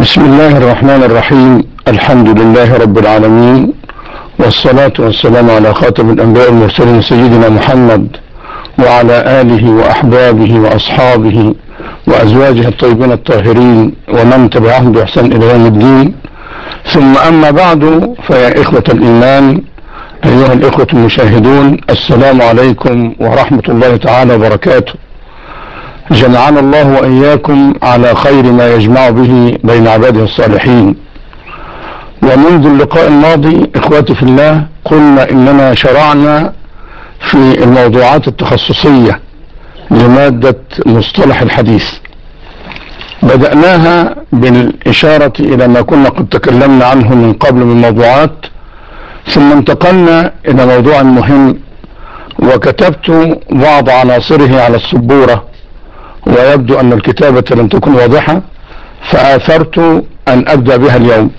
بسم الله الرحمن الرحيم. الحمد لله رب العالمين، والصلاة والسلام على خاتم الأنبياء والمرسلين سيدنا محمد وعلى آله وأحبابه وأصحابه وأزواجه الطيبين الطاهرين ومن تبعهم بإحسان إلى يوم الدين. ثم أما بعد، فيا إخوة الإيمان، أيها الإخوة المشاهدون، السلام عليكم ورحمة الله تعالى وبركاته. جمعنا الله وإياكم على خير ما يجمع به بين عباده الصالحين. ومنذ اللقاء الماضي إخواتي في الله قلنا إننا شرعنا في الموضوعات التخصصية لمادة مصطلح الحديث. بدأناها بالإشارة إلى ما كنا قد تكلمنا عنه من قبل من موضوعات، ثم انتقلنا إلى موضوع مهم وكتبت بعض عناصره على السبورة، ويبدو أن الكتابة لم تكن واضحة فآثرت أن أبدأ بها اليوم.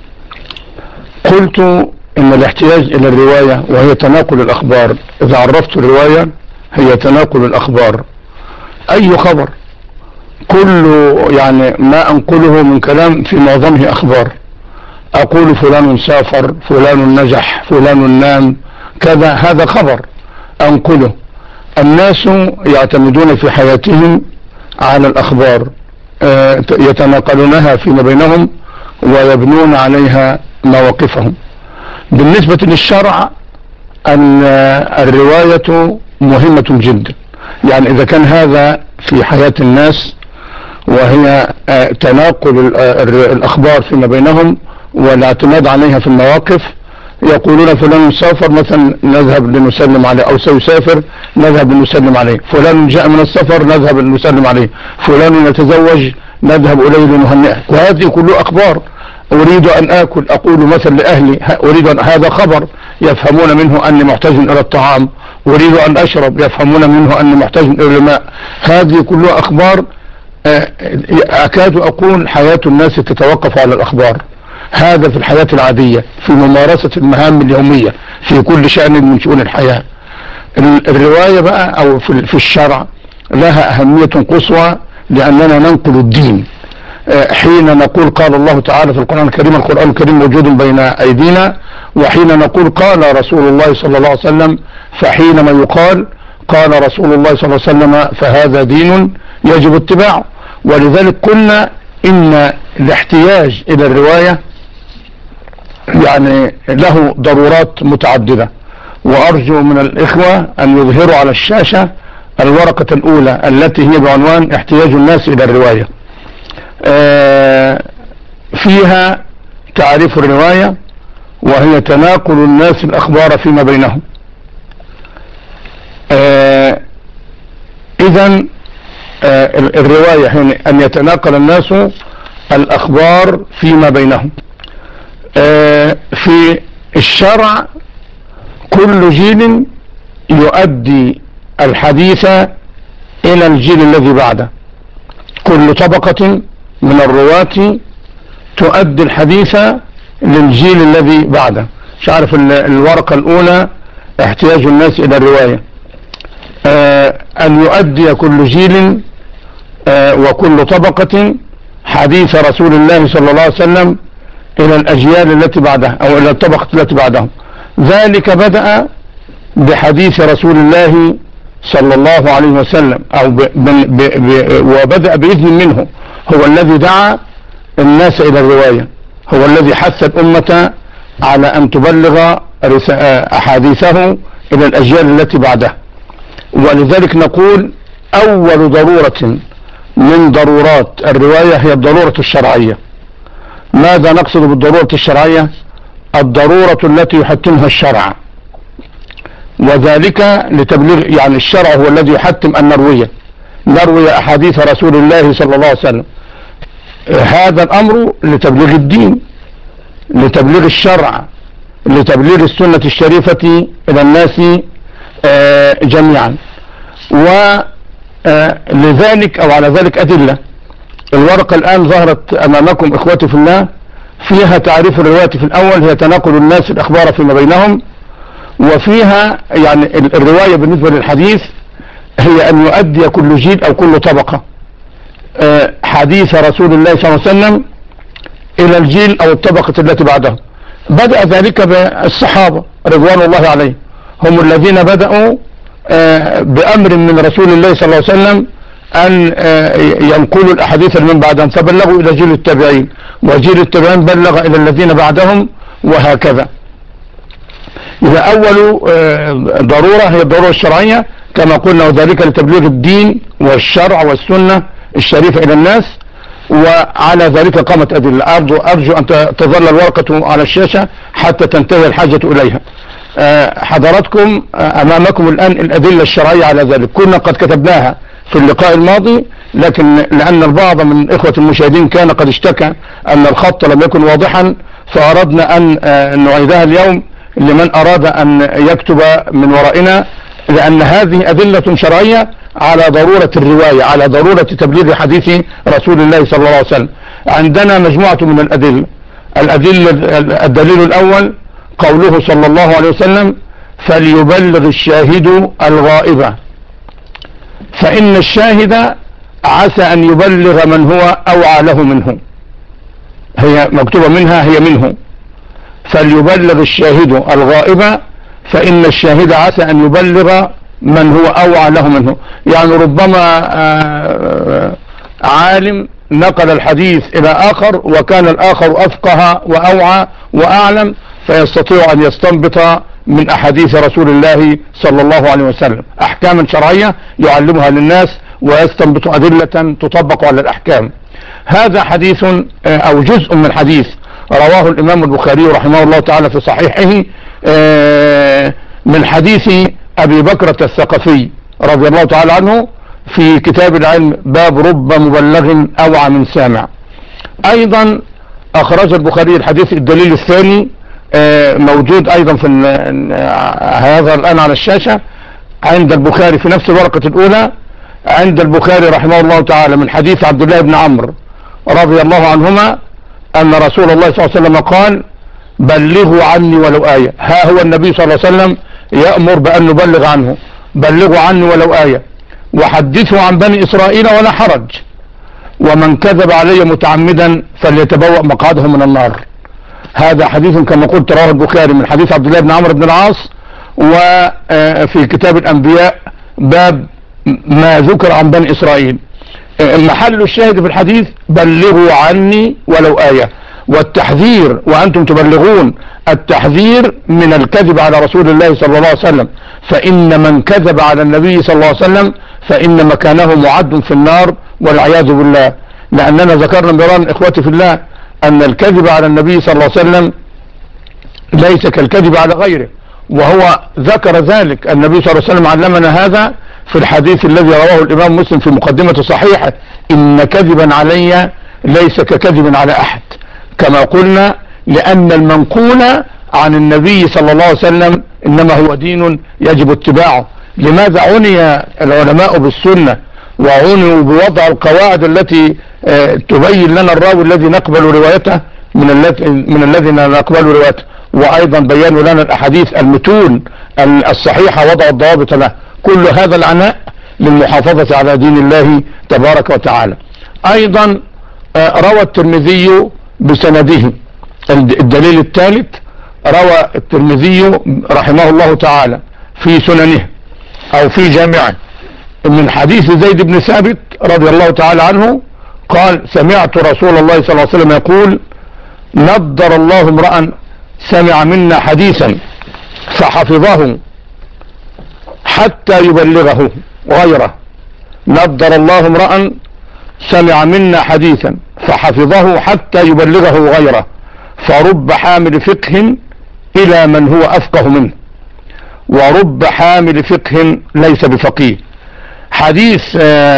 قلت إن الاحتياج إلى الرواية وهي تناقل الأخبار، إذا عرفت الرواية هي تناقل الأخبار، أي خبر كل ما أنقله من كلام في معظمه أخبار. أقول فلان سافر، فلان نجح، فلان نام، كذا، هذا خبر أنقله. الناس يعتمدون في حياتهم على الأخبار، يتناقلونها فيما بينهم ويبنون عليها مواقفهم. بالنسبة للشرع أن الرواية مهمة جدا، يعني إذا كان هذا في حياة الناس وهي تناقل الأخبار فيما بينهم والاعتماد عليها في المواقف، يقولون فلان سافر مثلا نذهب لنسلم عليه، أو سيسافر نذهب لنسلم عليه، فلان جاء من السفر نذهب لنسلم عليه، فلان يتزوج نذهب إليه لنهنئه، وهذه كله أخبار. أريد أن آكل، أقول مثلا لأهلي أريد أن، هذا خبر يفهمون منه أني محتاج إلى الطعام. أريد أن أشرب، يفهمون منه أني محتاج إلى الماء. هذه كلها أخبار. أكاد أقول حياة الناس تتوقف على الأخبار. هذا في الحياة العادية، في ممارسة المهام اليومية، في كل شأن من شؤون الحياة. الرواية بقى أو في الشرع لها أهمية قصوى، لأننا ننقل الدين. حين نقول قال الله تعالى في القرآن الكريم، القرآن الكريم موجود بين أيدينا، وحين نقول قال رسول الله صلى الله عليه وسلم، فحينما يقال قال رسول الله صلى الله عليه وسلم فهذا دين يجب اتباعه. ولذلك قلنا إن الاحتياج إلى الرواية يعني له ضرورات متعددة، وأرجو من الإخوة أن يظهروا على الشاشة الورقة الأولى التي هي بعنوان احتياج الناس إلى الرواية. فيها تعريف الرواية، وهي تناقل الناس الأخبار فيما بينهم. إذن الرواية هي أن يتناقل الناس الأخبار فيما بينهم. في الشرع كل جيل يؤدي الحديث إلى الجيل الذي بعده، كل طبقة من الرواة تؤدي الحديث للجيل الذي بعده. مش عارف الورقة الأولى احتياج الناس إلى الرواية، أن يؤدي كل جيل وكل طبقة حديث رسول الله صلى الله عليه وسلم إلى الأجيال التي بعدها أو إلى الطبقة التي بعدهم. ذلك بدأ بحديث رسول الله صلى الله عليه وسلم، أو وبدأ بإذن منه، هو الذي دعا الناس إلى الرواية، هو الذي حث الأمة على أن تبلغ أحاديثه إلى الأجيال التي بعدها. ولذلك نقول أول ضرورة من ضرورات الرواية هي الضرورة الشرعية. ماذا نقصد بالضرورة الشرعية؟ الضرورة التي يحتمها الشرع، وذلك لتبليغ، يعني الشرع هو الذي يحتم أن نروي أحاديث رسول الله صلى الله عليه وسلم. هذا الأمر لتبليغ الدين، لتبليغ الشرع، لتبليغ السنة الشريفة إلى الناس جميعا. ولذلك أو على ذلك أدلة. الورقة الآن ظهرت أمامكم إخوتي في الله، فيها تعريف الرواية. في الأول هي تناقل الناس الأخبار فيما بينهم، وفيها يعني الرواية بالنسبة للحديث هي أن يؤدي كل جيل أو كل طبقة حديث رسول الله صلى الله عليه وسلم الى الجيل او الطبقة التي بعدهم. بدأ ذلك بالصحابة رضوان الله عليهم، هم الذين بدأوا بأمر من رسول الله صلى الله عليه وسلم أن ينقلوا الأحاديث من بعدهم، فبلغوا إلى جيل التابعين، وجيل التابعين بلغ إلى الذين بعدهم، وهكذا. إذا أول ضرورة هي الضرورة الشرعية كما قلنا، وذلك لتبليغ الدين والشرع والسنة الشريفة إلى الناس، وعلى ذلك قامت أدلة. أرجو أن تظل الورقة على الشاشة حتى تنتهي الحاجة إليها. حضراتكم أمامكم الآن الأدلة الشرعية على ذلك، كنا قد كتبناها في اللقاء الماضي، لكن لأن البعض من إخوة المشاهدين كان قد اشتكى أن الخط لم يكن واضحا، فأردنا أن نعيدها اليوم لمن أراد أن يكتب من ورائنا، لأن هذه أدلة شرعية على ضرورة الرواية، على ضرورة تبليغ حديث رسول الله صلى الله عليه وسلم. عندنا مجموعة من الأدلة. الدليل الأول قوله صلى الله عليه وسلم: فليبلغ الشاهد الغائب، فإن الشاهد عسى أن يبلغ من هو أوعى له منه. هي مكتوبة منها، هي منه. فليبلغ الشاهد الغائب فإن الشاهد عسى أن يبلغ من هو أوعى له منه. يعني ربما عالم نقل الحديث إلى آخر، وكان الآخر أفقه وأوعى وأعلم، فيستطيع أن يستنبط من أحاديث رسول الله صلى الله عليه وسلم أحكاما شرعية يعلمها للناس، ويستنبط أدلة تطبق على الأحكام. هذا حديث أو جزء من حديث رواه الإمام البخاري رحمه الله تعالى في صحيحه من حديث أبي بكرة الثقفي رضي الله تعالى عنه في كتاب العلم، باب رب مبلغ أوعى من سامع. أيضا أخرج البخاري الحديث. الدليل الثاني موجود أيضا في هذا الآن على الشاشة عند البخاري في نفس الورقة الأولى، عند البخاري رحمه الله تعالى من حديث عبد الله بن عمرو رضي الله عنهما أن رسول الله صلى الله عليه وسلم قال: بلغوا عني ولو آية. ها هو النبي صلى الله عليه وسلم يأمر بأن نبلغ عنه، بلغوا عني ولو آية، وحدثوا عن بني إسرائيل ولا حرج، ومن كذب علي متعمدا فليتبوأ مقعده من النار. هذا حديث كما قلت رواه البخاري من حديث عبد الله بن عمرو بن العاص، وفي كتاب الأنبياء باب ما ذكر عن بني إسرائيل. محل الشاهد في الحديث: بلغوا عني ولو آية، والتحذير وأنتم تبلغون، التحذير من الكذب على رسول الله صلى الله عليه وسلم، فإن من كذب على النبي صلى الله عليه وسلم فإن مكانه معد في النار والعياذ بالله. لأننا ذكرنا مرارا إخوتي في الله أن الكذب على النبي صلى الله عليه وسلم ليس كالكذب على غيره، وهو ذكر ذلك. النبي صلى الله عليه وسلم علمنا هذا في الحديث الذي رواه الإمام مسلم في مقدمة صحيحه: إن كذبا علي ليس ككذب على أحد. كما قلنا، لأن المنقول عن النبي صلى الله عليه وسلم إنما هو دين يجب اتباعه. لماذا عني العلماء بالسنة وعنوا بوضع القواعد التي تبين لنا الراوي الذي نقبل روايته من الذي نقبل روايته، وأيضا بيانوا لنا الأحاديث المتون الصحيحة وضع الضوابط له. كل هذا العناء للمحافظة على دين الله تبارك وتعالى. أيضا روى الترمذي بسنده. الدليل الثالث: روى الترمذي رحمه الله تعالى في سننه أو في جامعه من حديث زيد بن ثابت رضي الله تعالى عنه قال: سمعت رسول الله صلى الله عليه وسلم يقول: نضر الله امرأ سمع منا حديثا فحفظه حتى يبلغه غيره. نضر الله امرأ سمع منا حديثا فحفظه حتى يبلغه غيره، فرب حامل فقه إلى من هو أفقه منه، ورب حامل فقه ليس بفقيه. حديث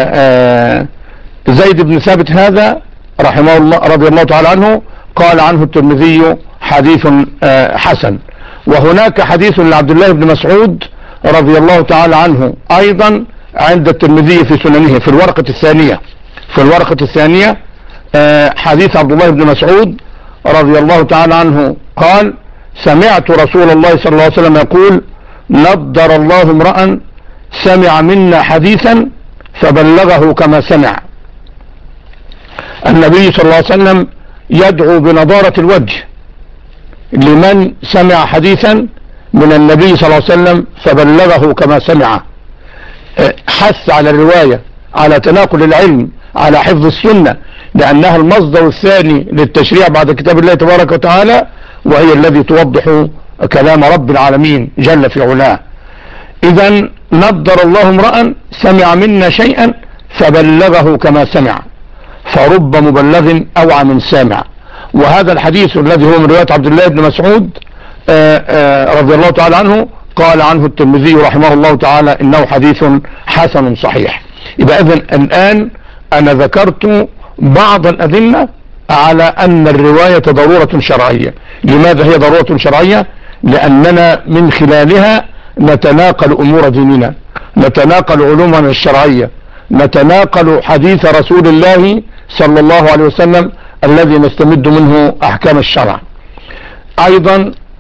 زيد بن ثابت هذا رحمه الله رضي الله تعالى عنه قال عنه الترمذي حديث حسن. وهناك حديث لعبد الله بن مسعود رضي الله تعالى عنه أيضا عند الترمذي في سننه في الورقة الثانية حديث عبد الله بن مسعود رضي الله تعالى عنه قال: سمعت رسول الله صلى الله عليه وسلم يقول: نضر الله امرأ سمع منا حديثا فبلغه كما سمع. النبي صلى الله عليه وسلم يدعو بنضارة الوجه لمن سمع حديثا من النبي صلى الله عليه وسلم فبلغه كما سمع. حث على الرواية، على تناقل العلم، على حفظ السنة، لأنها المصدر الثاني للتشريع بعد كتاب الله تبارك وتعالى، وهي الذي توضح كلام رب العالمين جل في علاه. إذا نضر الله امرأ سمع منا شيئا فبلغه كما سمع، فرب مبلغ أوعى من سامع. وهذا الحديث الذي هو من رواية عبد الله بن مسعود رضي الله تعالى عنه، قال عنه الترمذي رحمه الله تعالى إنه حديث حسن صحيح. يبقى إذن الآن أنا ذكرت بعض الأدلة على أن الرواية ضرورة شرعية. لماذا هي ضرورة شرعية؟ لأننا من خلالها نتناقل أمور ديننا، نتناقل علومنا الشرعية، نتناقل حديث رسول الله صلى الله عليه وسلم الذي نستمد منه أحكام الشرع. أيضا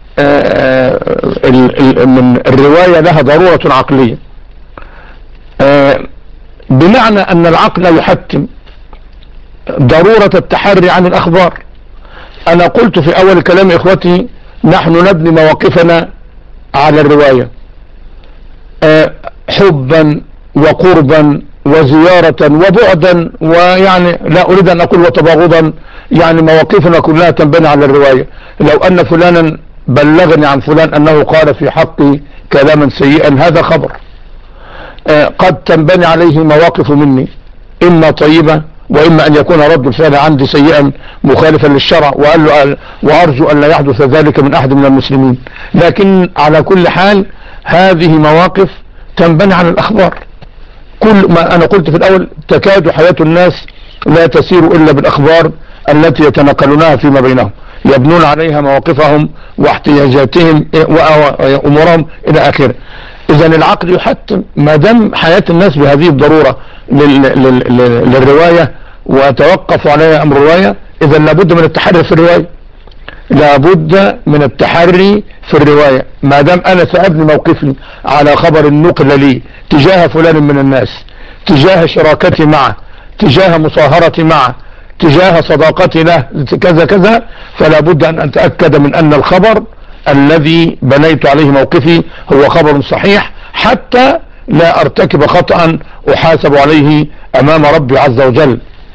من الرواية لها ضرورة عقلية، بمعنى أن العقل يحتم ضرورة التحري عن الأخبار. أنا قلت في أول كلام إخوتي نحن نبني مواقفنا على الرواية حبا وقربا وزيارة وبعدا، ويعني لا أريد أن أقول وتباغضا، يعني مواقفنا كلها تنبني على الرواية. لو أن فلانا بلغني عن فلان أنه قال في حقي كلاما سيئا هذا خبر، قد تنبني عليه مواقف مني إما طيبة وإما أن يكون رد الفعل عندي سيئا مخالفا للشرع، وأرجو أن لا يحدث ذلك من أحد من المسلمين. لكن على كل حال هذه مواقف تنبني على الأخبار. كل ما أنا قلت في الأول تكاد حياة الناس لا تسير إلا بالأخبار التي يتناقلونها فيما بينهم، يبنون عليها مواقفهم واحتياجاتهم وأمورهم إلى آخره. إذا العقل يحتم ما دام حياة الناس بهذه الضرورة للرواية وتوقف عليها أمر الرواية، إذا لابد من التحري في الرواية، لابد من التحري في الرواية. ما دام أنا سأبني موقفي على خبر النقل لي تجاه فلان من الناس، تجاه شراكتي معه، تجاه مصاهرتي معه، تجاه صداقتي له، كذا كذا، فلا بد أن أتأكد من أن الخبر الذي بنيت عليه موقفي هو خبر صحيح، حتى لا أرتكب خطأ أحاسب عليه أمام ربي عز وجل.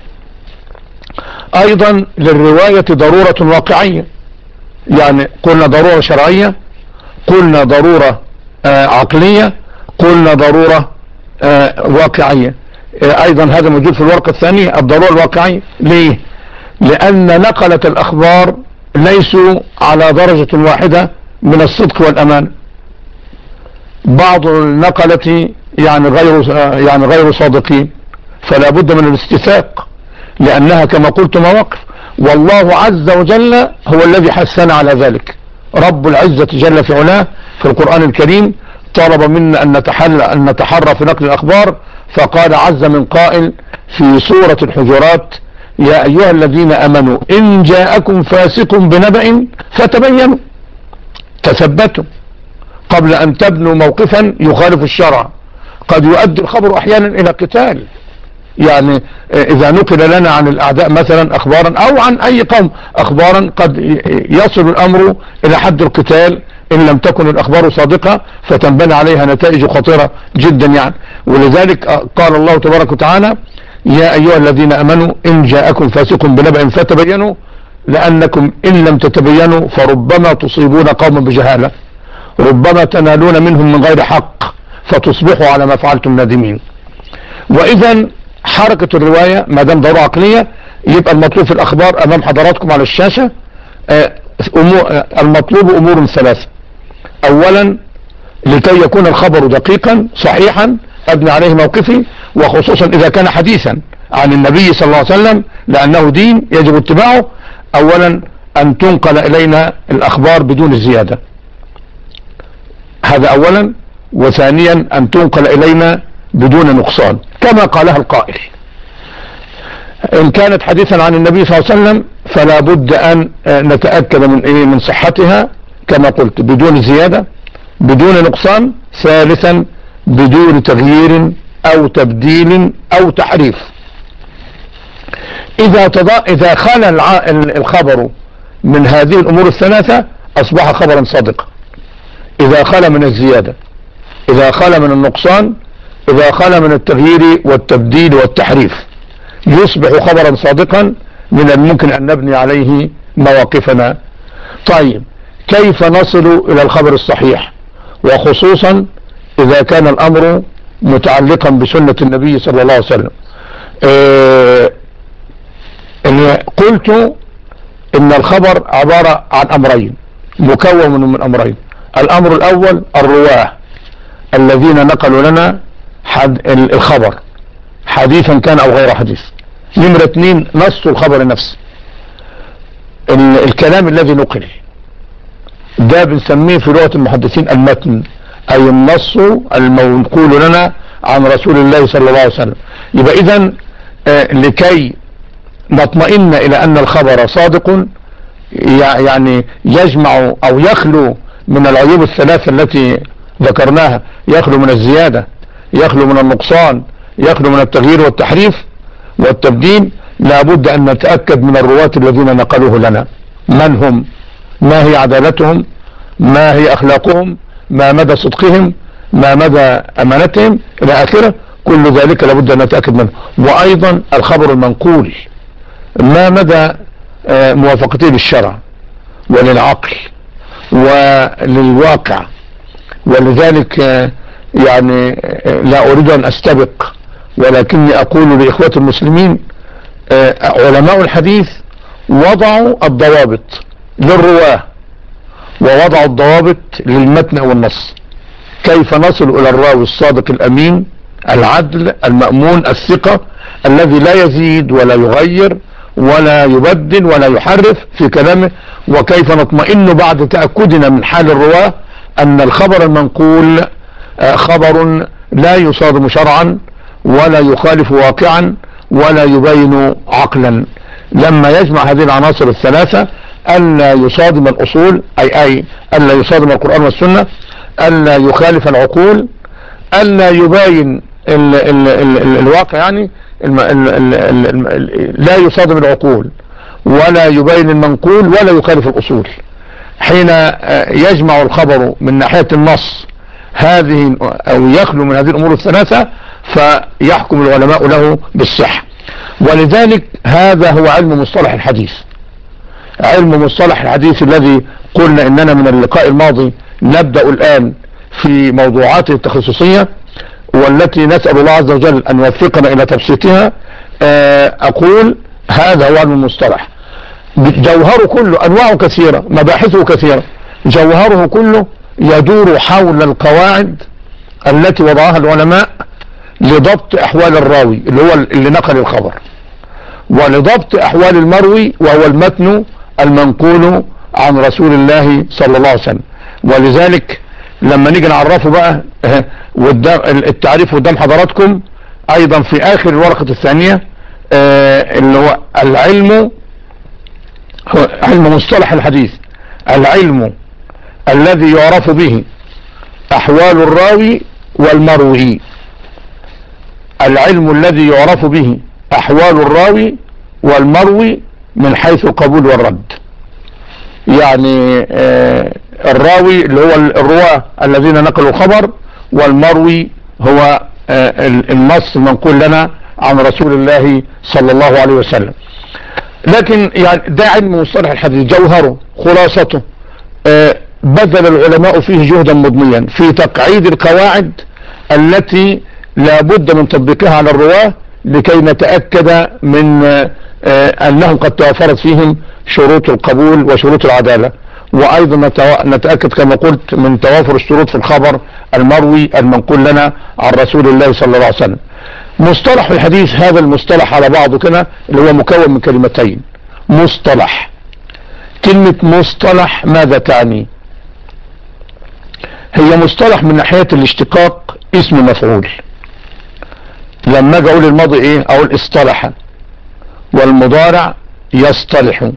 أيضا للرواية ضرورة واقعية، يعني قلنا ضرورة شرعية، قلنا ضرورة عقلية، قلنا ضرورة واقعية. أيضا هذا موجود في الورقة الثانية الضرورة الواقعية. ليه؟ لأن نقلة الأخبار ليسوا على درجة واحدة من الصدق والأمان. بعض النقلة يعني غير صادقين، فلا بد من الاستثاق، لأنها كما قلت مواقف، والله عز وجل هو الذي حثنا على ذلك. رب العزة جل في علاه في القرآن الكريم طلب منا أن نتحرى في نقل الأخبار، فقال عز من قائل في سورة الحجرات يا أيها الذين أمنوا إن جاءكم فاسق بنبأ فتبينوا، تثبتوا قبل أن تبنوا موقفا يخالف الشرع. قد يؤدي الخبر أحيانا إلى قتال، يعني إذا نقل لنا عن الأعداء مثلا أخبارا أو عن أي قوم أخبارا قد يصل الأمر إلى حد القتال إن لم تكن الأخبار صادقة، فتنبني عليها نتائج خطيرة جدا يعني. ولذلك قال الله تبارك وتعالى يا أيها الذين أمنوا إن جاءكم فاسق بنبأ فتبينوا لأنكم إن لم تتبينوا فربما تصيبون قوما بجهالة، ربما تنالون منهم من غير حق فتصبحوا على ما فعلتم نادمين. وإذا حركة الرواية ما دام ضرورة عقلية، يبقى المطلوب في الأخبار أمام حضراتكم على الشاشة. المطلوب أمور ثلاثة. أولا لكي يكون الخبر دقيقا صحيحا أبني عليه موقفي، وخصوصا إذا كان حديثا عن النبي صلى الله عليه وسلم لأنه دين يجب اتباعه. أولا أن تنقل إلينا الأخبار بدون زيادة، هذا أولا. وثانيا أن تنقل إلينا بدون نقصان كما قالها القائل. إن كانت حديثا عن النبي صلى الله عليه وسلم فلا بد أن نتأكد من صحتها كما قلت بدون زيادة بدون نقصان. ثالثا بدون تغيير أو تبديل أو تحريف. إذا خلى الخبر من هذه الأمور الثلاثة أصبح خبرا صادقا. إذا خلى من الزيادة، إذا خلى من النقصان، إذا خلى من التغيير والتبديل والتحريف، يصبح خبرا صادقا من الممكن أن نبني عليه مواقفنا. طيب، كيف نصل إلى الخبر الصحيح، وخصوصا إذا كان الأمر متعلقا بسنة النبي صلى الله عليه وسلم؟ قلت إن الخبر عبارة عن أمرين، مكون من أمرين. الأمر الأول الرواه الذين نقلوا لنا الخبر، حديثا كان أو غير حديث. نمرة 2 نص الخبر نفسه، الكلام الذي نقل، ده بنسميه في لغة المحدثين المتن، أي النص المنقول لنا عن رسول الله صلى الله عليه وسلم. يبقى إذن لكي نطمئن إلى أن الخبر صادق، يعني يجمع أو يخلو من العيوب الثلاثة التي ذكرناها، يخلو من الزيادة، يخلو من النقصان، يخلو من التغيير والتحريف والتبديل، لابد أن نتأكد من الرواة الذين نقلوه لنا من هم، ما هي عدالتهم، ما هي أخلاقهم، ما مدى صدقهم، ما مدى أمانتهم إلى آخره. كل ذلك لابد أن نتأكد منه. وأيضا الخبر المنقول، ما مدى موافقته للشرع وللعقل وللواقع. ولذلك يعني لا أريد أن أستبق، ولكني أقول لإخوة المسلمين، علماء الحديث وضعوا الضوابط للرواه ووضعوا الضوابط للمتن والنص. كيف نصل إلى الراوي الصادق الأمين العدل المأمون الثقة الذي لا يزيد ولا يغير ولا يبدل ولا يحرف في كلامه، وكيف نطمئن بعد تأكدنا من حال الرواه أن الخبر المنقول خبر لا يصادم شرعا ولا يخالف واقعا ولا يبين عقلا. لما يجمع هذه العناصر الثلاثة، ألا يصادم الأصول، أي ألا يصادم القرآن والسنة، ألا يخالف العقول، ألا يبين الواقع، يعني لا يصادم العقول ولا يبين المنقول ولا يخالف الأصول. حين يجمع الخبر من ناحية النص هذه أو يخلو من هذه الأمور الثلاثة، فيحكم العلماء له بالصحة. ولذلك هذا هو علم مصطلح الحديث. علم مصطلح الحديث الذي قلنا إننا من اللقاء الماضي نبدأ الآن في موضوعاته التخصصية، والتي نسأل الله عز وجل أن يوفقنا إلى تبسيطها. أقول هذا هو علم المصطلح، جوهره كله، أنواعه كثيرة، مباحثه كثيرة، جوهره كله يدور حول القواعد التي وضعها العلماء لضبط أحوال الراوي اللي هو اللي نقل الخبر، ولضبط أحوال المروي وهو المتن المنقول عن رسول الله صلى الله عليه وسلم. ولذلك لما نيجي نعرفه بقى، التعريف قدام حضراتكم أيضا في آخر الورقة الثانية، اللي هو العلم، علم مصطلح الحديث، العلم الذي يعرف به أحوال الراوي والمروي. العلم الذي يعرف به أحوال الراوي والمروي من حيث القبول والرد. يعني الراوي اللي هو الرواة الذين نقلوا الخبر، والمروي هو النص المنقول لنا عن رسول الله صلى الله عليه وسلم. لكن يعني ده علم مصطلح الحديث، جوهره خلاصته بذل العلماء فيه جهدا مضنيا في تقعيد القواعد التي لا بد من تطبيقها على الرواة، لكي نتأكد من أنهم قد توفرت فيهم شروط القبول وشروط العدالة، وأيضا نتأكد كما قلت من توافر الشروط في الخبر المروي المنقول لنا عن رسول الله صلى الله عليه وسلم. مصطلح الحديث، هذا المصطلح على بعضه كده اللي هو مكون من كلمتين، مصطلح. كلمة مصطلح ماذا تعني؟ هي مصطلح من ناحية الاشتقاق اسم مفعول. لما اجي اقول الماضي ايه؟ اقول اصطلح، والمضارع يصطلح،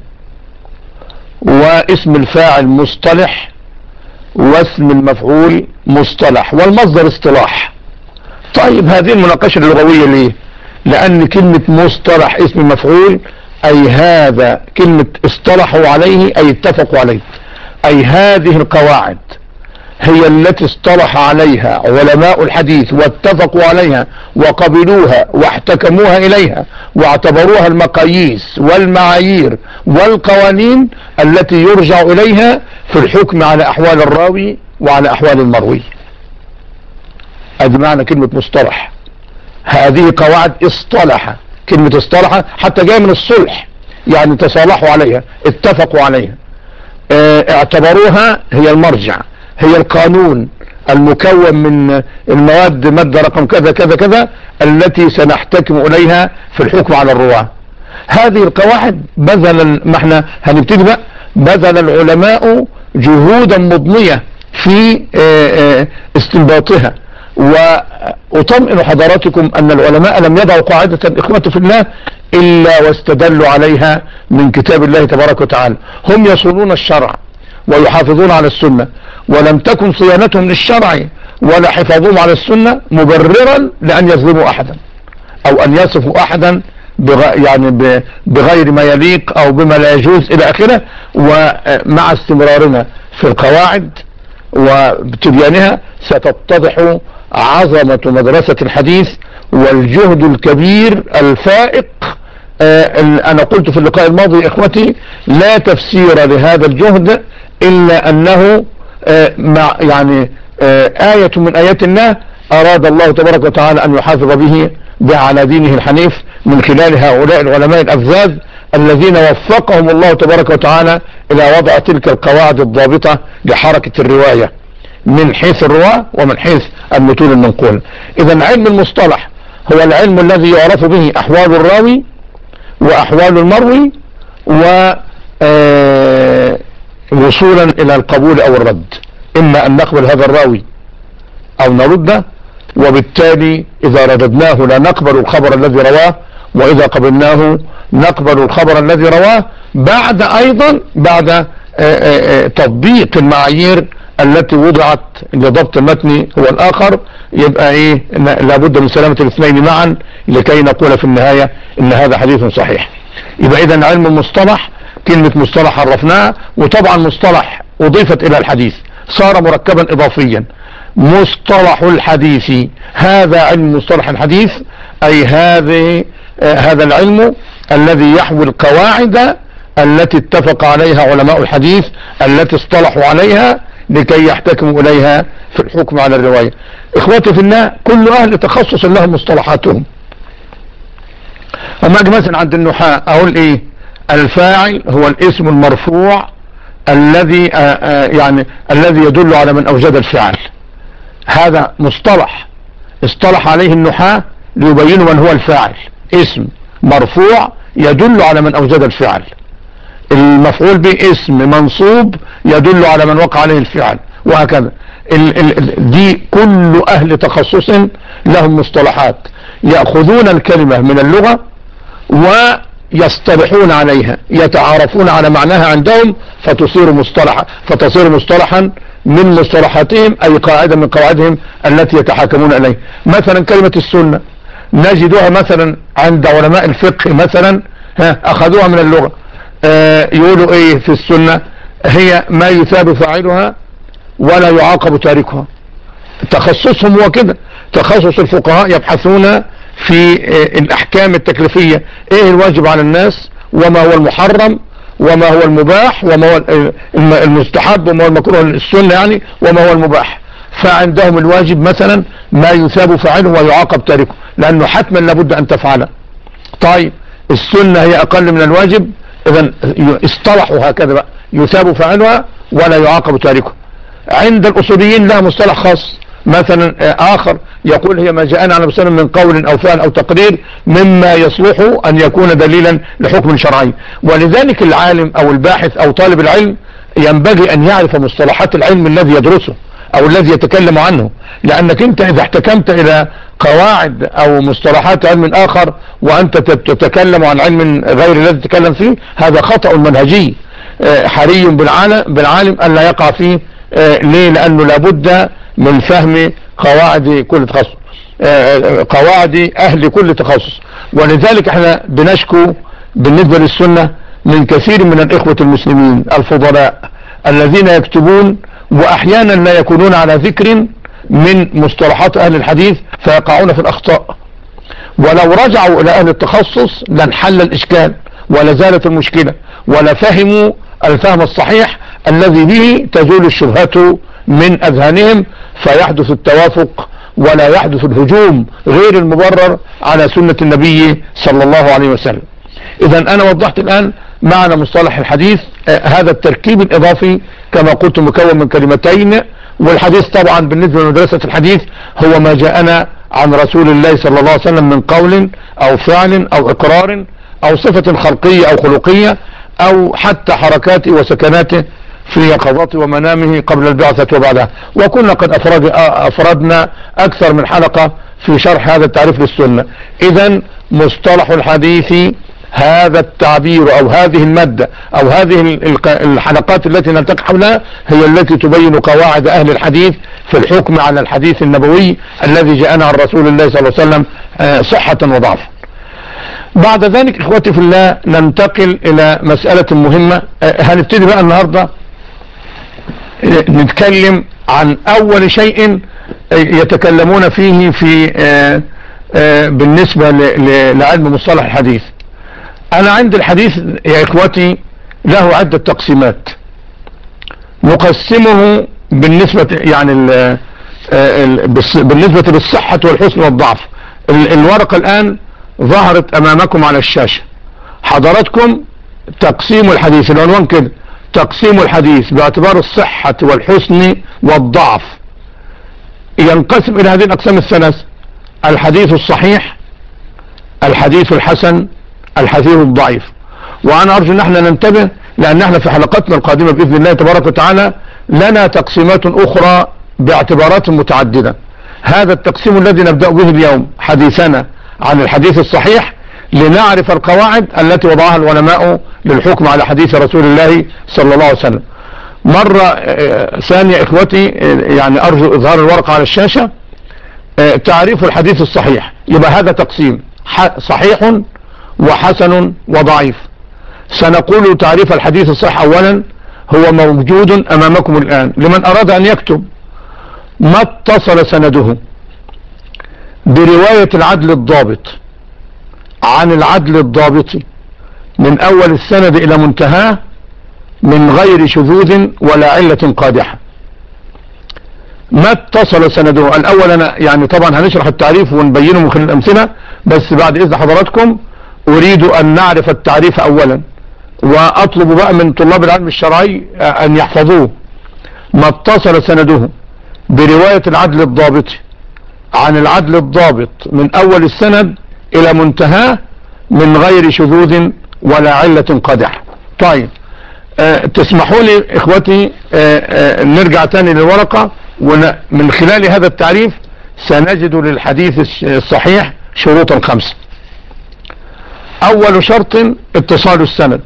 واسم الفاعل مصطلح، واسم المفعول مصطلح، والمصدر اصطلاح. طيب هذه المناقشة اللغوية ليه؟ لان كلمة مصطلح اسم مفعول، اي هذا كلمة اصطلحوا عليه اي اتفقوا عليه، اي هذه القواعد هي التي اصطلح عليها علماء الحديث واتفقوا عليها وقبلوها واحتكموها اليها واعتبروها المقاييس والمعايير والقوانين التي يرجع اليها في الحكم على احوال الراوي وعلى احوال المروي. ادي معنى كلمة مصطلح، هذه قواعد اصطلح، كلمة اصطلح حتى جاية من الصلح، يعني تصالحوا عليها، اتفقوا عليها، اعتبروها هي المرجع، هي القانون المكون من المواد، مادة رقم كذا كذا كذا التي سنحتكم اليها في الحكم على الرواة. هذه القواعد بذل، ما احنا هنبتدي بقى، بذل العلماء جهودا مضنية في استنباطها. وأطمئن حضراتكم أن العلماء لم يضعوا قاعدة إخوة في الله إلا واستدلوا عليها من كتاب الله تبارك وتعالى. هم يصونون الشرع ويحافظون على السنة، ولم تكن صيانتهم للشرع ولا حفاظهم على السنة مبررا لأن يظلموا أحدا أو أن يصفوا أحدا يعني بغير ما يليق أو بما لا يجوز إلى آخره. ومع استمرارنا في القواعد وبتبيانها ستتضح عظمة مدرسة الحديث والجهد الكبير الفائق. أنا قلت في اللقاء الماضي يا إخوتي لا تفسير لهذا الجهد إلا أنه يعني آية من آيات الله أراد الله تبارك وتعالى أن يحافظ به على دينه الحنيف من خلال هؤلاء العلماء الأفذاذ الذين وفقهم الله تبارك وتعالى إلى وضع تلك القواعد الضابطة لحركة الرواية من حيث الرواة ومن حيث المتون المنقولة. إذا علم المصطلح هو العلم الذي يعرف به أحوال الراوي وأحوال المروي ووصولا إلى القبول أو الرد، إما أن نقبل هذا الراوي أو نرده، وبالتالي إذا رددناه لا نقبل الخبر الذي رواه، وإذا قبلناه نقبل الخبر الذي رواه بعد تطبيق المعايير التي وضعت لضبط المتن هو الآخر. يبقى إيه، لابد من سلامة الاثنين معا لكي نقول في النهاية إن هذا حديث صحيح. يبقى إذن علم المصطلح، كلمة مصطلح عرفناها، وطبعا مصطلح أضيفت إلى الحديث صار مركبا إضافيا. مصطلح الحديث هذا علم مصطلح الحديث، أي هذا العلم الذي يحوي القواعد التي اتفق عليها علماء الحديث التي اصطلحوا عليها لكي يحتكموا إليها في الحكم على الرواية. إخوتي في الله، كل أهل تخصص لهم مصطلحاتهم. وما أجي مثلا عند النحاة أقول إيه؟ الفاعل هو الاسم المرفوع الذي الذي يدل على من أوجد الفعل. هذا مصطلح اصطلح عليه النحاة ليبينوا من هو الفاعل، اسم مرفوع يدل على من أوجد الفعل. المفعول به اسم منصوب يدل على من وقع عليه الفعل، وهكذا. دي كل أهل تخصص لهم مصطلحات يأخذون الكلمة من اللغة ويصطلحون عليها، يتعارفون على معناها عندهم فتصير مصطلحا من مصطلحاتهم، أي قاعدة من قواعدهم التي يتحاكمون إليه. مثلا كلمة السنة نجدها مثلا عند علماء الفقه مثلا أخذوها من اللغة، يقولوا إيه في السنة؟ هي ما يثاب فاعلها ولا يعاقب تاركها. تخصصهم هو كده. تخصص الفقهاء يبحثون في الأحكام التكليفية، إيه الواجب على الناس، وما هو المحرم، وما هو المباح، وما هو المستحب، وما هو المكروه، السنة يعني، وما هو المباح. فعندهم الواجب مثلا ما يثاب فاعله ويعاقب تاركه، لأنه حتما لابد أن تفعله. طيب السنة هي أقل من الواجب، إذن اصطلحوا هكذا بقى، يثاب فاعلها ولا يعاقب تاركه. عند الأصوليين لها مصطلح خاص مثلا آخر يقول هي ما جاءنا على وسلم من قول أو فعل أو تقرير مما يصلح أن يكون دليلا لحكم شرعي. ولذلك العالم أو الباحث أو طالب العلم ينبغي أن يعرف مصطلحات العلم الذي يدرسه أو الذي يتكلم عنه، لأنك أنت إذا احتكمت إلى قواعد أو مصطلحات علم آخر وأنت تتكلم عن علم غير الذي تتكلم فيه، هذا خطأ منهجي حري بالعالم أن لا يقع فيه. ليه؟ لأنه لابد من فهم قواعد كل تخصص. قواعد اهل كل تخصص. ولذلك احنا بنشكو بالنسبة للسنة من كثير من الاخوة المسلمين الفضلاء الذين يكتبون واحيانا لا يكونون على ذكر من مصطلحات اهل الحديث فيقعون في الاخطاء. ولو رجعوا الى اهل التخصص لانحل الاشكال ولا زالت المشكلة ولا فهموا الفهم الصحيح الذي به تزول الشبهة من اذهانهم فيحدث التوافق ولا يحدث الهجوم غير المبرر على سنة النبي صلى الله عليه وسلم. اذا انا وضحت الان معنى مصطلح الحديث. هذا التركيب الاضافي كما قلت مكون من كلمتين. والحديث طبعا بالنسبة لمدرسة الحديث هو ما جاءنا عن رسول الله صلى الله عليه وسلم من قول او فعل او اقرار او صفة خلقية او خلقية او حتى حركاته وسكناته في يقظته ومنامه قبل البعثة وبعدها. وكنا قد افردنا اكثر من حلقة في شرح هذا التعريف للسنة. اذا مصطلح الحديث هذا التعبير او هذه المادة او هذه الحلقات التي نلتقي حولها هي التي تبين قواعد اهل الحديث في الحكم على الحديث النبوي الذي جاءنا عن رسول الله صلى الله عليه وسلم صحة وضعفا. بعد ذلك اخوتي في الله ننتقل الى مسألة مهمة. هنبتدي بقى النهاردة نتكلم عن اول شيء يتكلمون فيه في بالنسبة لعلم مصطلح الحديث. انا عند الحديث يا اخوتي له عدة تقسيمات نقسمه بالنسبة يعني بالنسبة للصحة والحسن والضعف. الورقة الان ظهرت امامكم على الشاشة حضراتكم. تقسيم الحديث العنوان كده تقسيم الحديث باعتبار الصحة والحسن والضعف ينقسم الى هذه الاقسام الثلاث: الحديث الصحيح، الحديث الحسن، الحديث الضعيف. وانا ارجو ان احنا ننتبه لان احنا في حلقاتنا القادمة باذن الله تبارك وتعالى لنا تقسيمات اخرى باعتبارات متعددة. هذا التقسيم الذي نبدأ به اليوم حديثنا عن الحديث الصحيح لنعرف القواعد التي وضعها العلماء للحكم على حديث رسول الله صلى الله عليه وسلم. مرة ثانية اخوتي يعني ارجو اظهار الورقة على الشاشة. تعريف الحديث الصحيح يبقى هذا تقسيم صحيح وحسن وضعيف. سنقول تعريف الحديث الصحيح اولا هو موجود امامكم الان لمن اراد ان يكتب: ما اتصل سنده برواية العدل الضابط عن العدل الضابط من اول السند الى منتهاه من غير شذوذ ولا علة قادحة. ما اتصل سنده الاول انا يعني طبعا هنشرح التعريف ونبينه من خلال الامثلة بس بعد اذن حضراتكم اريد ان نعرف التعريف اولا واطلب بقى من طلاب العلم الشرعي ان يحفظوه. ما اتصل سنده برواية العدل الضابط عن العدل الضابط من اول السند الى منتهاه من غير شذوذ ولا علة قادحة. طيب تسمحوا لي اخوتي نرجع تاني للورقة ومن خلال هذا التعريف سنجد للحديث الصحيح شروطا 5. اول شرط اتصال السند.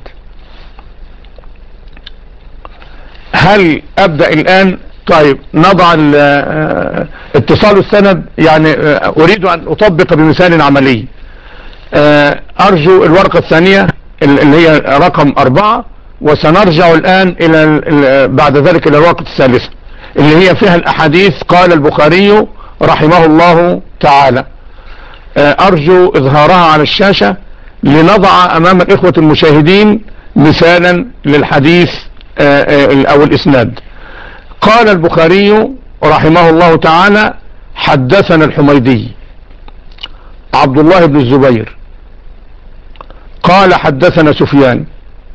هل ابدأ الان؟ طيب نضع اتصال السند يعني اريد ان اطبق بمثال عملي. ارجو الورقة الثانية اللي هي رقم 4 وسنرجع الان الى بعد ذلك الى الورقة الثالثة اللي هي فيها الاحاديث قال البخاري رحمه الله تعالى. ارجو اظهارها على الشاشة لنضع امام الاخوة المشاهدين مثالا للحديث او الاسناد. قال البخاري رحمه الله تعالى: حدثنا الحميدي عبد الله بن الزبير قال حدثنا سفيان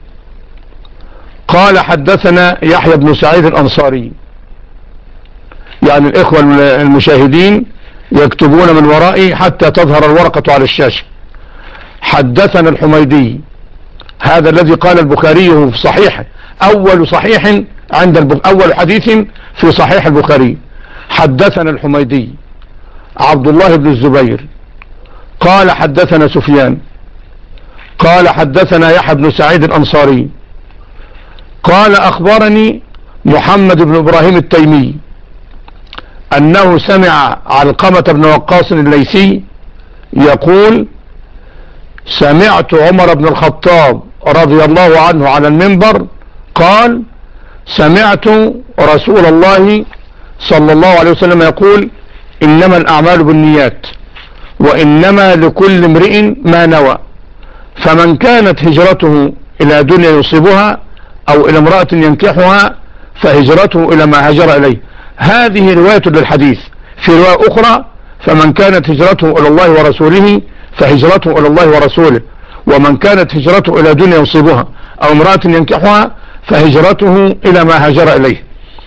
قال حدثنا يحيى بن سعيد الأنصاري. يعني الإخوة المشاهدين يكتبون من ورائي حتى تظهر الورقة على الشاشة. حدثنا الحميدي هذا الذي قال البخاري في صحيحه أول صحيح عند أول حديث في صحيح البخاري. حدثنا الحميدي عبد الله بن الزبير قال حدثنا سفيان قال حدثنا يحيى بن سعيد الأنصاري قال أخبرني محمد بن إبراهيم التيمي أنه سمع علقمة بن وقاص الليثي يقول: سمعت عمر بن الخطاب رضي الله عنه على المنبر قال: سمعت رسول الله صلى الله عليه وسلم يقول: إنما الأعمال بالنيات وإنما لكل امرئ ما نوى، فمن كانت هجرته إلى دنيا يصيبها أو إلى امرأة ينكحها فهجرته إلى ما هاجر إليه. هذه رواية للحديث. في رواية أخرى: فمن كانت هجرته إلى الله ورسوله فهجرته إلى الله ورسوله، ومن كانت هجرته إلى دنيا يصيبها أو امرأة ينكحها فهجرته إلى ما هاجر إليه.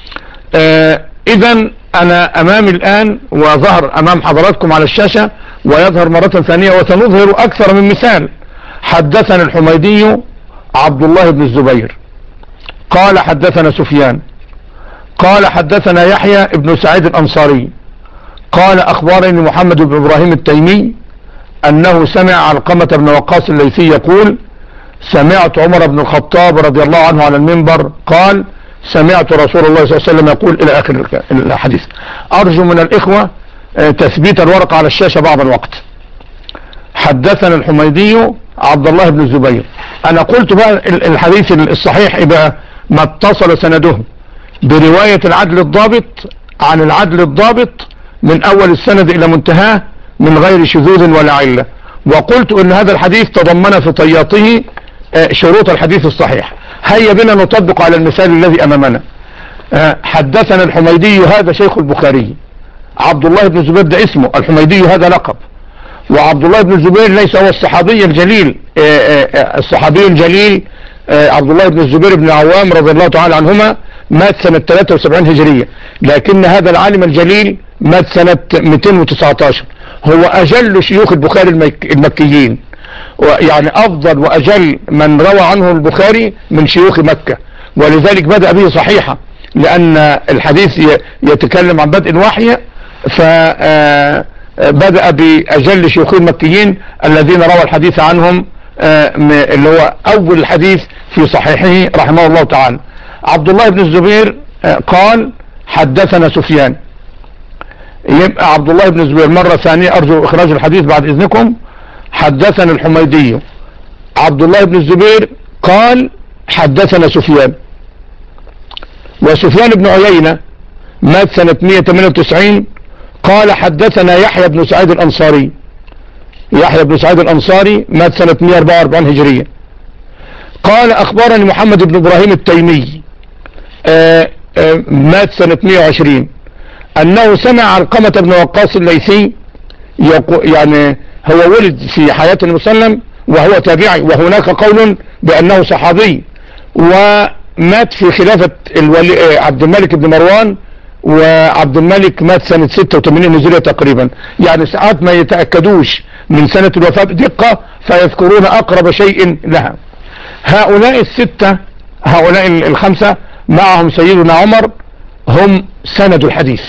إذن أنا أمامي الآن وظهر أمام حضراتكم على الشاشة ويظهر مرة ثانية وسنظهر أكثر من مثال. حدثنا الحميدي عبد الله بن الزبير قال: حدثنا سفيان قال: حدثنا يحيى بن سعيد الأنصاري قال: أخبرني محمد بن إبراهيم التيمي أنه سمع علقمة بن وقاص الليثي يقول: سمعت عمر بن الخطاب رضي الله عنه على المنبر قال: سمعت رسول الله صلى الله عليه وسلم يقول، إلى آخر الحديث. أرجو من الإخوة تثبيت الورقة على الشاشة بعض الوقت. حدثنا الحميدي عبد الله بن الزبير. أنا قلت بقى الحديث الصحيح يبقى ما اتصل سنده برواية العدل الضابط عن العدل الضابط من أول السند إلى منتهاه من غير شذوذ ولا علة. وقلت إن هذا الحديث تضمن في طياته شروط الحديث الصحيح. هيا بنا نطبق على المثال الذي أمامنا. حدثنا الحميدي، هذا شيخ البخاري. عبد الله بن الزبير ده اسمه، الحميدي هذا لقب. وعبد الله بن الزبير ليس هو الصحابي الجليل. الصحابي الجليل عبد الله بن الزبير بن عوام رضي الله تعالى عنهما مات سنة 73 هجرية، لكن هذا العالم الجليل مات سنة 219. هو أجل شيوخ البخاري المكيين، يعني أفضل وأجل من روى عنه البخاري من شيوخ مكة، ولذلك بدأ به صحيحة، لأن الحديث يتكلم عن بدء الوحي، فبدأ بأجل شيوخ المكيين الذين روى الحديث عنهم، اللي هو أول الحديث في صحيحه رحمه الله تعالى. عبد الله بن الزبير قال: حدثنا سفيان. يبقى عبد الله بن الزبير مرة ثانية، أرجو إخراج الحديث بعد إذنكم. حدثنا الحميدي عبد الله بن الزبير قال: حدثنا سفيان. وسفيان بن عيينة مات سنة 198 قال: حدثنا يحيى بن سعيد الأنصاري. يحيى بن سعيد الأنصاري مات سنة 144 هجرية قال: أخبرني محمد بن إبراهيم التيمي مات سنة 120 أنه سمع علقمة بن وقاص الليثي يعني هو ولد في حياة النبي صلى الله عليه وسلم وهو تابعي، وهناك قول بأنه صحابي، ومات في خلافة عبد الملك بن مروان، وعبد الملك مات سنة 86 هجرية تقريبا. يعني ساعات ما يتأكدوش من سنة الوفاة بدقة فيذكرون أقرب شيء لها. هؤلاء الستة، هؤلاء الخمسة معهم سيدنا عمر هم سند الحديث.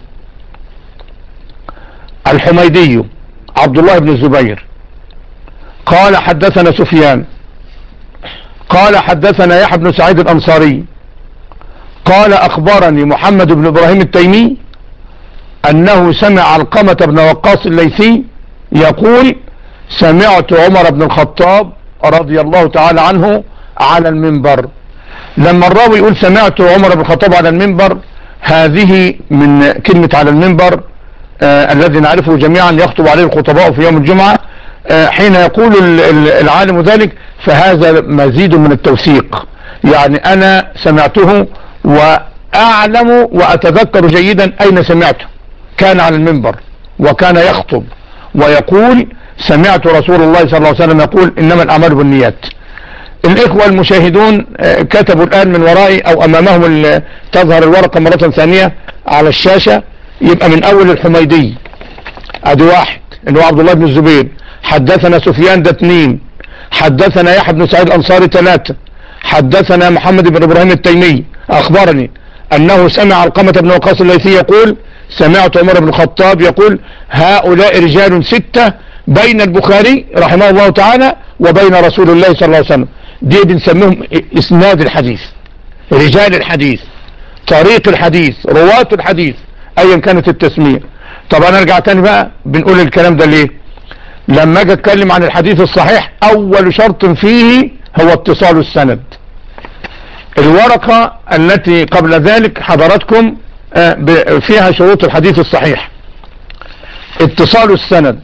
الحميدي عبد الله بن الزبير قال: حدثنا سفيان قال: حدثنا يحيى بن سعيد الأنصاري قال: أخبرني محمد بن إبراهيم التيمي أنه سمع علقمة بن وقاص الليثي يقول: سمعت عمر بن الخطاب رضي الله تعالى عنه على المنبر. لما الراوي يقول سمعت عمر بن الخطاب على المنبر، هذه من كلمة على المنبر الذي نعرفه جميعا يخطب عليه الخطباء في يوم الجمعة. حين يقول العالم ذلك فهذا مزيد من التوثيق، يعني أنا سمعته وأعلم وأتذكر جيدا أين سمعته. كان على المنبر وكان يخطب ويقول: سمعت رسول الله صلى الله عليه وسلم يقول: إنما الأعمال بالنيات. الإخوة المشاهدون كتبوا الآن من ورائي أو أمامهم تظهر الورقة مرة ثانية على الشاشة. يبقى من أول الحميدي أدي واحد اللي هو عبد الله بن الزبير، حدثنا سفيان ده 2، حدثنا يحيى بن سعيد الأنصاري 3، حدثنا محمد بن إبراهيم التيمي أخبرني أنه سمع علقمة بن وقاص الليثي يقول: سمعت عمر بن الخطاب يقول. هؤلاء رجال 6 بين البخاري رحمه الله تعالى وبين رسول الله صلى الله عليه وسلم. دي بنسميهم إسناد الحديث، رجال الحديث، طريق الحديث، رواة الحديث. ايا كانت التسمية. طب انا ارجع تاني بقى، بنقول الكلام ده ليه؟ لما اجي اتكلم عن الحديث الصحيح اول شرط فيه هو اتصال السند. الورقة التي قبل ذلك حضراتكم فيها شروط الحديث الصحيح. اتصال السند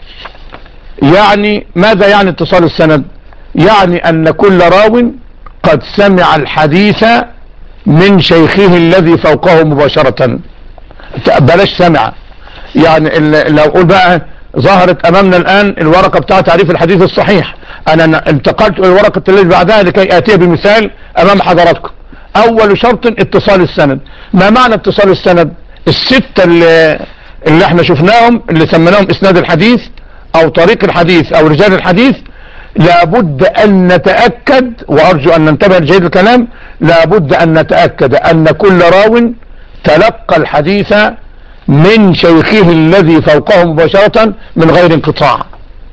يعني ماذا؟ يعني اتصال السند يعني ان كل راو قد سمع الحديث من شيخه الذي فوقه مباشرة. بلاش سمع، يعني لو اقول بقى ظهرت امامنا الان الورقة بتاعت تعريف الحديث الصحيح، انا انتقلت الى الورقة اللي بعدها لكي اتي بمثال امام حضراتكم. اول شرط اتصال السند. ما معنى اتصال السند؟ الستة اللي احنا شفناهم اللي سميناهم اسناد الحديث او طريق الحديث او رجال الحديث، لابد ان نتأكد، وارجو ان ننتبه لجيد الكلام، لابد ان نتأكد ان كل راو تلقى الحديث من شيخه الذي فوقه مباشرة من غير انقطاع.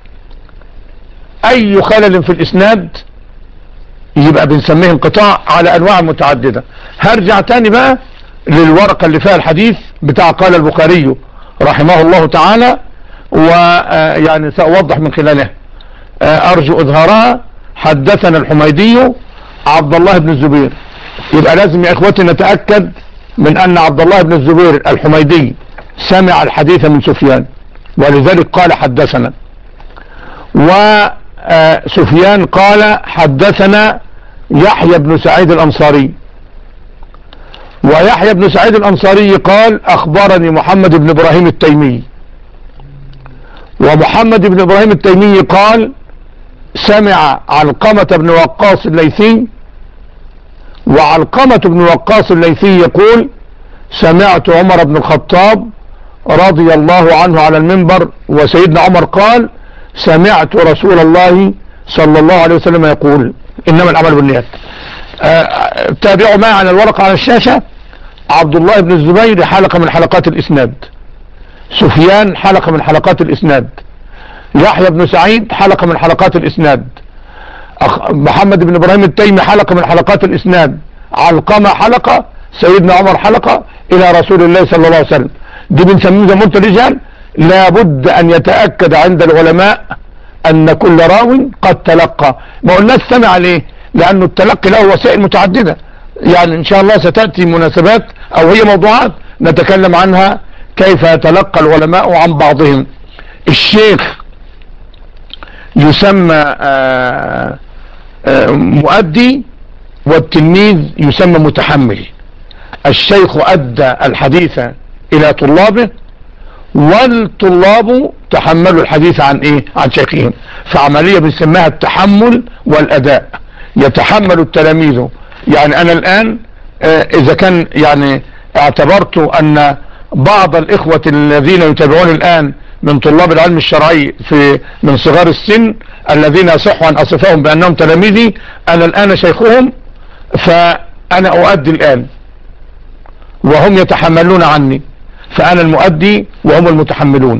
اي خلل في الاسناد يبقى بنسميه انقطاع على انواع متعددة. هرجع تاني بقى للورقة اللي فيها الحديث بتاع قال البخاري رحمه الله تعالى، ويعني سأوضح من خلالها، ارجو اظهارها. حدثنا الحميدي عبد الله بن الزبير. يبقى لازم يا اخوتي نتأكد من ان عبد الله بن الزبير الحميدي سمع الحديث من سفيان، ولذلك قال حدثنا. وسفيان قال حدثنا يحيى بن سعيد الانصاري، ويحيى بن سعيد الانصاري قال اخبرني محمد بن ابراهيم التيمي، ومحمد بن ابراهيم التيمي قال سمع علقمة بن وقاص الليثي، وعلقمة بن وقاص الليثي يقول سمعت عمر بن الخطاب رضي الله عنه على المنبر، وسيدنا عمر قال سمعت رسول الله صلى الله عليه وسلم يقول انما العمل بالنيات. تابعوا معي على الورقة على الشاشة. عبد الله بن الزبير حلقة من حلقات الاسناد، سفيان حلقة من حلقات الاسناد، يحيى بن سعيد حلقة من حلقات الاسناد، محمد بن ابراهيم التيمي حلقة من حلقات الاسناد، علقمة حلقة، سيدنا عمر حلقة، الى رسول الله صلى الله عليه وسلم. دي بنسميه زي ما قلت الرجال. لابد ان يتأكد عند العلماء ان كل راو قد تلقى. ما قلناش سمع ليه؟ لانه التلقي له وسائل متعددة، يعني ان شاء الله ستأتي مناسبات او هي موضوعات نتكلم عنها كيف يتلقى العلماء عن بعضهم. الشيخ يسمى مؤدي، والتلميذ يسمى متحمل. الشيخ أدى الحديث إلى طلابه، والطلاب تحملوا الحديث عن إيه؟ عن شيخهم. فعملية بنسميها التحمل والأداء. يتحمل التلاميذ، يعني أنا الآن إذا كان يعني اعتبرت أن بعض الإخوة الذين يتابعون الآن من طلاب العلم الشرعي من صغار السن الذين يصح أن أصفهم بأنهم تلاميذي، أنا الآن شيخهم، فأنا أؤدي الآن وهم يتحملون عني، فأنا المؤدي وهم المتحملون.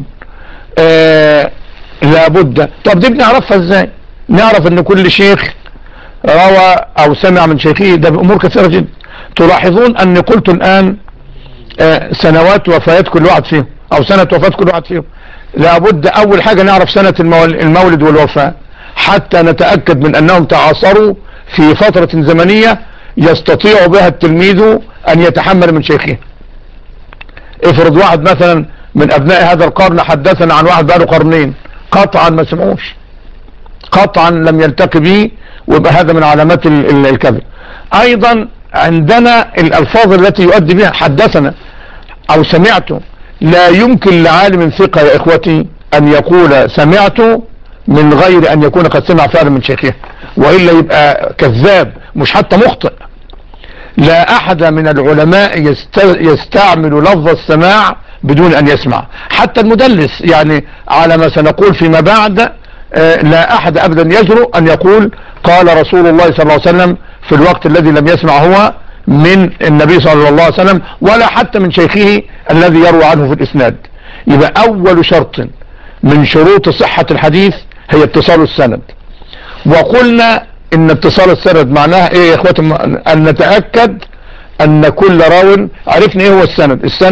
لابد. طب دي بنعرفها ازاي؟ نعرف ان كل شيخ روى او سمع من شيخه ده بأمور كثيرة جدا. تلاحظون اني قلت الآن سنوات وفاة كل واحد فيهم او سنة وفاة كل واحد فيهم. لابد اول حاجة نعرف سنة المولد والوفاة حتى نتأكد من انهم تعاصروا في فترة زمنية يستطيع بها التلميذ ان يتحمل من شيخه. افرض واحد مثلا من ابناء هذا القرن حدثنا عن واحد بقاله قرنين، قطعا ما سمعوش، قطعا لم يلتقي به، ويبقى هذا من علامات الكذب. ايضا عندنا الالفاظ التي يؤدي بها حدثنا او سمعت. لا يمكن لعالم ثقة يا اخوتي ان يقول سمعت من غير ان يكون قد سمع فعلا من شيخه، وإلا يبقى كذاب مش حتى مخطئ. لا احد من العلماء يستعمل لفظ السماع بدون ان يسمع، حتى المدلس، يعني على ما سنقول فيما بعد. لا احد ابدا يجرؤ ان يقول قال رسول الله صلى الله عليه وسلم في الوقت الذي لم يسمع هو من النبي صلى الله عليه وسلم، ولا حتى من شيخه الذي يروى عنه في الاسناد. يبقى اول شرط من شروط صحة الحديث هي اتصال السند. وقلنا ان اتصال السند معناها ايه يا اخواتي؟ ان نتأكد ان كل راو، عرفنا ايه هو السند. السند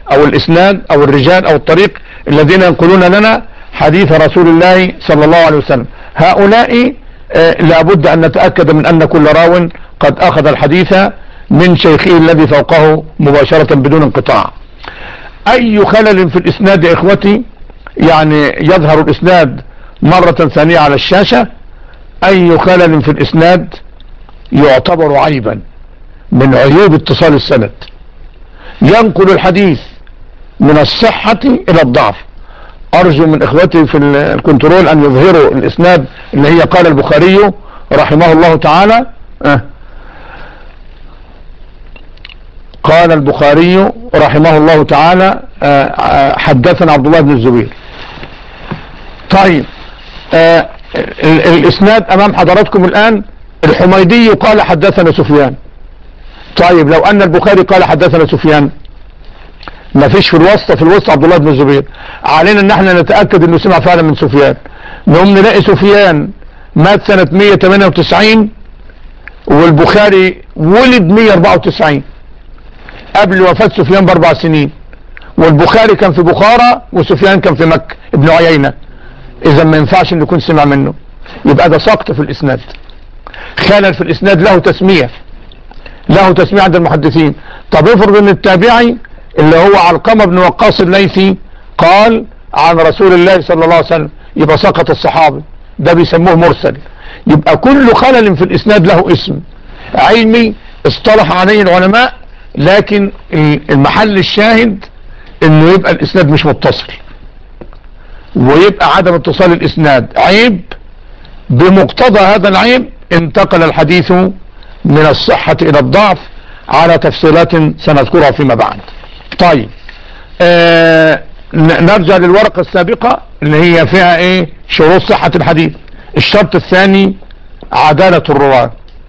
او الاسناد او الرجال او الطريق الذين ينقلون لنا حديث رسول الله صلى الله عليه وسلم. هؤلاء لابد ان نتأكد من ان كل راو قد اخذ الحديث من شيخه الذي فوقه مباشرة بدون انقطاع. اي خلل في الاسناد يا اخوتي، يعني يظهر الاسناد مرة ثانية على الشاشة، اي خلل في الاسناد يعتبر عيبا من عيوب اتصال السند، ينقل الحديث من الصحة الى الضعف. ارجو من اخوتي في الكنترول ان يظهروا الاسناد اللي هي قال البخاري رحمه الله تعالى قال البخاري رحمه الله تعالى حدثنا عبد الله بن الزبير. طيب الاسناد امام حضراتكم الان، الحميدي قال حدثنا سفيان. طيب لو ان البخاري قال حدثنا سفيان، ما فيش في الوسط عبد الله بن الزبير، علينا ان احنا نتأكد انه سمع فعلا من سفيان. نقوم نلاقي سفيان مات سنة 198 والبخاري ولد 194 قبل وفاة سفيان ب4 سنين، والبخاري كان في بخارى وسفيان كان في مكة ابن عيينة. اذا ما ينفعش ان يكون سمع منه، يبقى ده سقط في الاسناد، خلل في الاسناد له تسمية عند المحدثين. طب افرض ان التابعي اللي هو علقمة بن وقاص الليثي قال عن رسول الله صلى الله عليه وسلم، يبقى سقط الصحابي، ده بيسموه مرسل. يبقى كل خلل في الاسناد له اسم علمي اصطلح عليه العلماء، لكن المحل الشاهد انه يبقى الاسناد مش متصل، ويبقى عدم اتصال الاسناد عيب. بمقتضى هذا العيب انتقل الحديث من الصحة الى الضعف على تفصيلات سنذكرها فيما بعد. طيب نرجع للورقة السابقة اللي هي فيها ايه؟ شروط صحة الحديث. الشرط الثاني عدالة الرواة.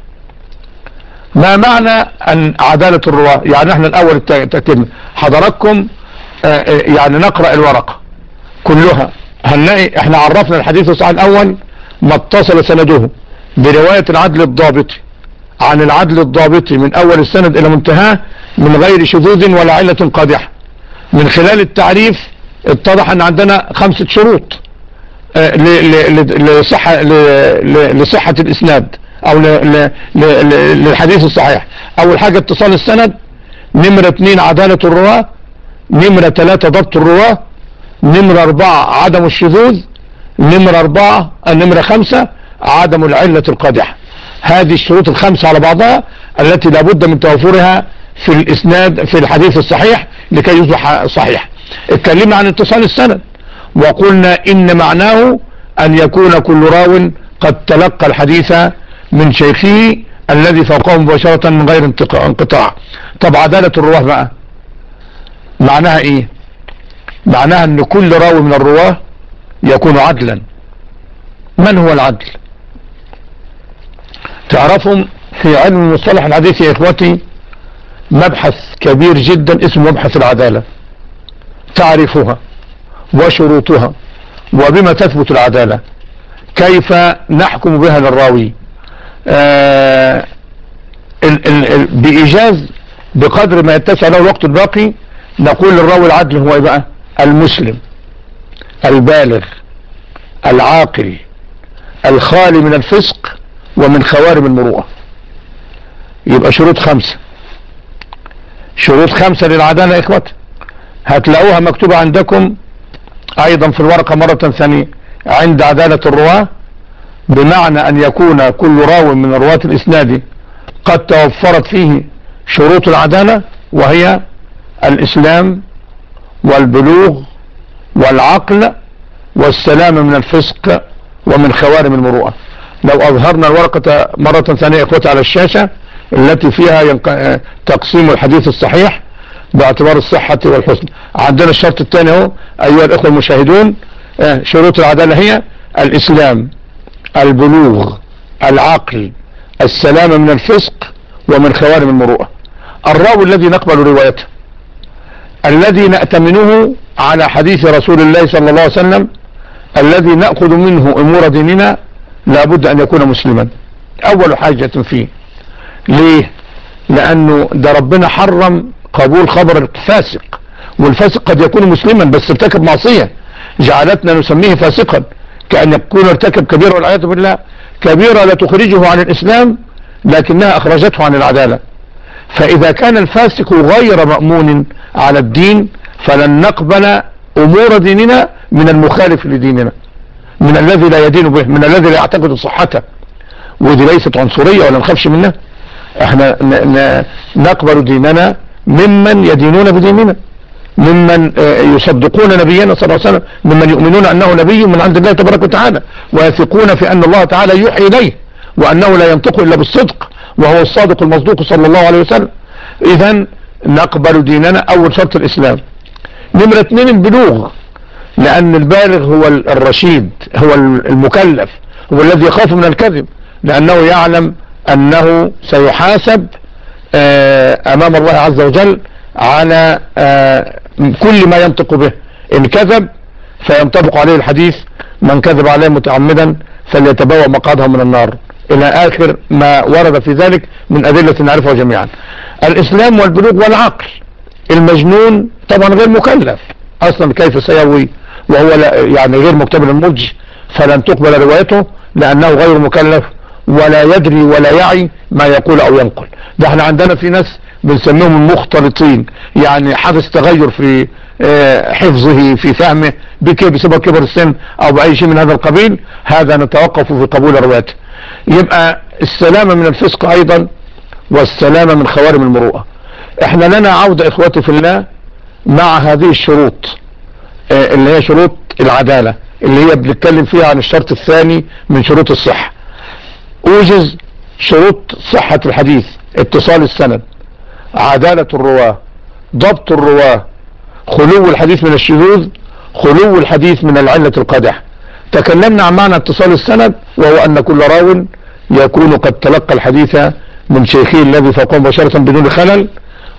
ما معنى ان عدالة الرواة؟ يعني احنا الاول تأكدنا حضراتكم يعني نقرأ الورقة كلها، هنلاقي احنا عرفنا الحديث الصحيح الاول ما اتصل سنده برواية العدل الضابطي عن العدل الضابطي من اول السند الى منتهاه من غير شذوذ ولا علة قادحة. من خلال التعريف اتضح ان عندنا 5 شروط لصحة الاسناد او للحديث الصحيح. اول حاجة اتصال السند، نمرة 2 عدالة الرواة، نمرة 3 ضبط الرواة، نمرة 4 عدم الشذوذ، نمرة 5 عدم العلة القادحة. هذه الشروط ال5 على بعضها التي لابد من توفرها في الاسناد في الحديث الصحيح لكي يصبح صحيح. اتكلمنا عن اتصال السند وقلنا ان معناه ان يكون كل راو قد تلقى الحديث من شيخه الذي فوقه مباشرة من غير انقطاع. طب عدالة الرواه بقى معناها ايه؟ معناها ان كل راوي من الرواه يكون عدلا. من هو العدل؟ تعرفهم في علم مصطلح الحديث يا اخوتي مبحث كبير جدا اسمه مبحث العدالة، تعرفها وشروطها وبما تثبت العدالة، كيف نحكم بها للراوي. بإيجاز بقدر ما يتسع له الوقت الباقي نقول للراوي العدل هو بقى المسلم البالغ العاقل الخالي من الفسق ومن خوارم المروءة. يبقى شروط 5 للعدالة يا اخواتي، هتلاقوها مكتوبة عندكم ايضا في الورقة مرة ثانية. عند عدالة الرواة بمعنى ان يكون كل راو من رواة الاسناد قد توفرت فيه شروط العدالة، وهي الاسلام والبلوغ والعقل والسلامة من الفسق ومن خوارم المروءة. لو اظهرنا الورقة مرة ثانية اخوتي على الشاشة التي فيها تقسيم الحديث الصحيح باعتبار الصحة والحسن. عندنا الشرط الثاني اهو ايها الاخوة المشاهدون، شروط العدالة هي الاسلام البلوغ العقل السلامة من الفسق ومن خوارم المروءة. الراوي الذي نقبل روايته الذي نأتمنه على حديث رسول الله صلى الله عليه وسلم الذي نأخذ منه امور ديننا لابد ان يكون مسلما اول حاجة فيه. ليه؟ لانه ده ربنا حرم قبول خبر الفاسق والفاسق قد يكون مسلما بس ارتكب معصية جعلتنا نسميه فاسقا، كأن يكون ارتكب كبيرة والعياذ بالله، كبيرة لا تخرجه عن الإسلام لكنها أخرجته عن العدالة. فإذا كان الفاسق غير مأمون على الدين فلن نقبل أمور ديننا من المخالف لديننا، من الذي لا يدين به، من الذي لا يعتقد صحته. ودي ليست عنصرية ولا نخافش منها، احنا نقبل ديننا ممن يدينون بديننا، ممن يصدقون نبينا صلى الله عليه وسلم، ممن يؤمنون أنه نبي من عند الله تبارك وتعالى، ويثقون في أن الله تعالى يوحي إليه وأنه لا ينطق إلا بالصدق وهو الصادق المصدوق صلى الله عليه وسلم. إذن نقبل ديننا، أول شرط الإسلام. نمرة 2 البلوغ، لأن البالغ هو الرشيد، هو المكلف، هو الذي يخاف من الكذب، لأنه يعلم أنه سيحاسب أمام الله عز وجل على كل ما ينطق به. إن كذب فينطبق عليه الحديث: من كذب عليه متعمدا فليتبوأ مقعده من النار، إلى آخر ما ورد في ذلك من أدلة نعرفها جميعا. الإسلام والبلوغ والعقل. المجنون طبعا غير مكلف أصلا، كيف سيروي وهو يعني غير مكتمل النضج، فلن تقبل روايته لأنه غير مكلف ولا يدري ولا يعي ما يقول أو ينقل. ده احنا عندنا في ناس بنسميهم المختلطين، يعني حدث تغير في حفظه، في فهمه، بسبب كبر السن أو بأي شيء من هذا القبيل، هذا نتوقف في قبول روايته. يبقى السلامة من الفسق أيضا، والسلامة من خوارم المروءة. احنا لنا عودة إخواتي في الله مع هذه الشروط اللي هي شروط العدالة، اللي هي بنتكلم فيها عن الشرط الثاني من شروط الصحة. اوجز شروط صحة الحديث: اتصال السند، عدالة الرواة، ضبط الرواة، خلو الحديث من الشذوذ، خلو الحديث من العلة القادحة. تكلمنا عن معنى اتصال السند، وهو أن كل راو يكون قد تلقى الحديث من شيخه الذي فوقه مباشرة بدون خلل.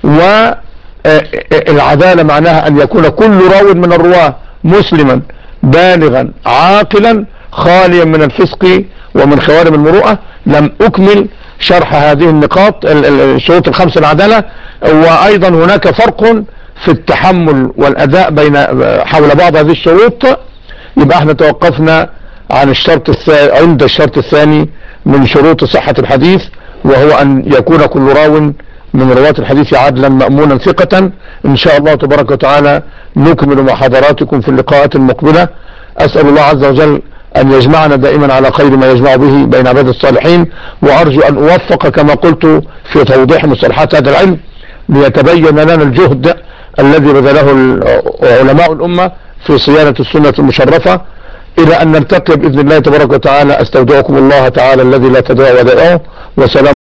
والعدالة معناها أن يكون كل راو من الرواة مسلما بالغا عاقلا خاليا من الفسق ومن خوارم المروءة. لم أكمل شرح هذه النقاط الشروط الخمس العدالة. وأيضا هناك فرق في التحمل والأداء حول بعض هذه الشروط. يبقى احنا توقفنا عن عند الشرط الثاني من شروط صحة الحديث، وهو أن يكون كل راو من رواة الحديث عدلا مأمونا ثقة. إن شاء الله تبارك وتعالى نكمل مع حضراتكم في اللقاءات المقبلة. أسأل الله عز وجل أن يجمعنا دائما على خير ما يجمع به بين عباد الصالحين، وأرجو أن أوفق كما قلت في توضيح مصطلحات هذا العلم ليتبين لنا الجهد الذي بذله علماء الأمة في صيانة السنة المشرفة. إلى أن نلتقي بإذن الله تبارك وتعالى، أستودعكم الله تعالى الذي لا تضيع ودائعه، وسلام